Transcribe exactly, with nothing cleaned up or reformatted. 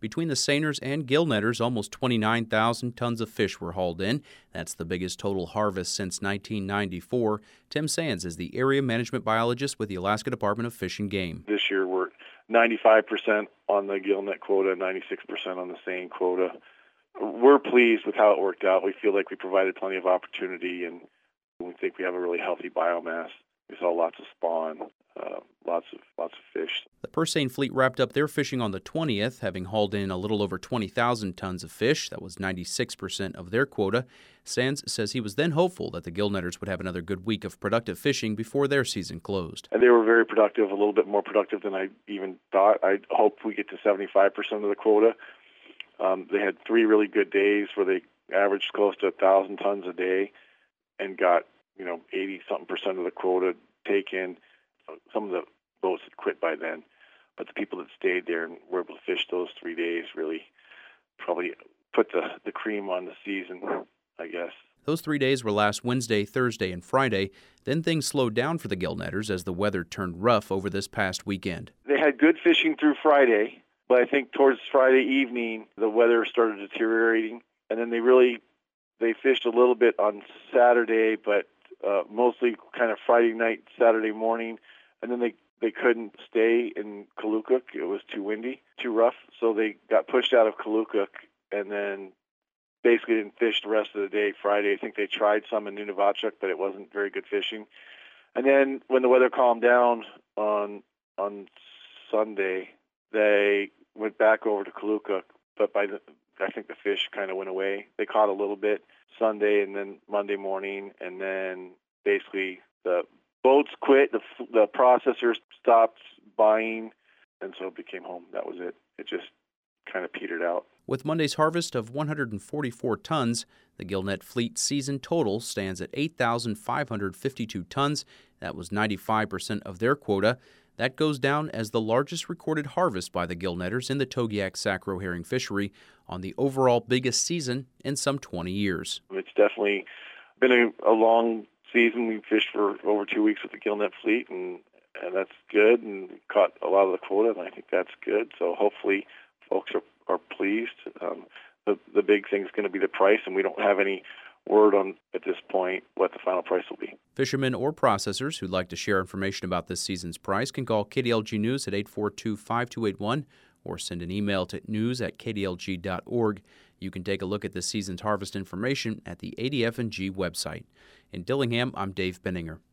Between the seiners and gillnetters, almost twenty-nine thousand tons of fish were hauled in. That's the biggest total harvest since nineteen ninety-four. Tim Sands is the area management biologist with the Alaska Department of Fish and Game. This year we're ninety-five percent on the gillnet quota, ninety-six percent on the seine quota. We're pleased with how it worked out. We feel like we provided plenty of opportunity, and we think we have a really healthy biomass. We saw lots of spawn, uh, lots of lots of fish. The purse seine fleet wrapped up their fishing on the twentieth, having hauled in a little over twenty thousand tons of fish. That was ninety-six percent of their quota. Sands says he was then hopeful that the gillnetters would have another good week of productive fishing before their season closed. And they were very productive, a little bit more productive than I even thought. I hope we get to seventy-five percent of the quota. Um, they had three really good days where they averaged close to one thousand tons a day and got, you know, eighty-something percent of the quota taken. Some of the boats had quit by then, but the people that stayed there and were able to fish those three days really probably put the, the cream on the season, I guess. Those three days were last Wednesday, Thursday, and Friday. Then things slowed down for the gillnetters as the weather turned rough over this past weekend. They had good fishing through Friday, but I think towards Friday evening, the weather started deteriorating, and then they really, they fished a little bit on Saturday, but uh, mostly kind of Friday night, Saturday morning, and then they, they couldn't stay in Kalukuk. It was too windy, too rough, so they got pushed out of Kalukuk, and then basically didn't fish the rest of the day Friday. I think they tried some in Nunavutchuk, but it wasn't very good fishing. And then when the weather calmed down on on Sunday, they went back over to Kalukuk, but by the I think the fish kind of went away. They caught a little bit Sunday and then Monday morning, and then basically the boats quit, the the processors stopped buying, and so it became home. That was it. It just kind of petered out. With Monday's harvest of one hundred forty-four tons, the gillnet fleet season total stands at eight thousand five hundred fifty-two tons. That was ninety-five percent of their quota. That goes down as the largest recorded harvest by the gillnetters in the Togiak-Sacro herring fishery on the overall biggest season in some twenty years. It's definitely been a, a long season. We fished for over two weeks with the gillnet fleet, and, and that's good, and caught a lot of the quota, and I think that's good. So hopefully folks are, are pleased. Um, the, the big thing is going to be the price, and we don't have any word on, at this point, what the final price will be. Fishermen or processors who'd like to share information about this season's price can call K D L G News at eight four two, five two eight one or send an email to news at k d l g dot org. You can take a look at this season's harvest information at the A D F and G website. In Dillingham, I'm Dave Benninger.